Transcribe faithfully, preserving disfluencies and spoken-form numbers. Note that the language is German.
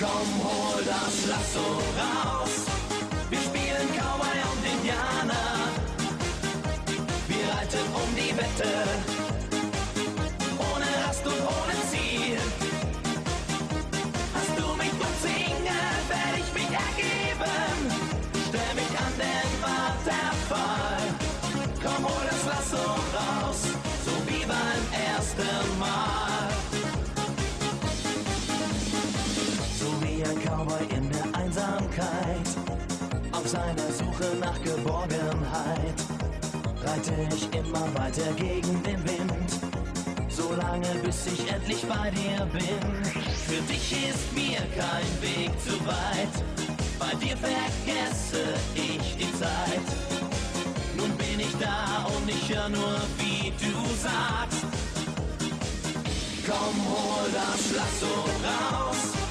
Komm, hol das Lasso raus. Wir spielen Cowboy und Indianer. Wir reiten um die Wette. Ohne Rast und ohne Ziel. Hast du mich umzingelt, werde ich mich ergeben. Stell mich an den Wasserfall. Komm, hol das Lasso raus, so wie beim ersten Mal. So wie ein Cowboy in der Einsamkeit, auf seiner Suche nach Geborgenheit, reite ich immer weiter gegen den Wind, so lange bis ich endlich bei dir bin. Für dich ist mir kein Weg zu weit, bei dir vergesse ich die Zeit. Nun bin ich da und ich hör nur, wie du sagst. Komm, hol das Lasso raus.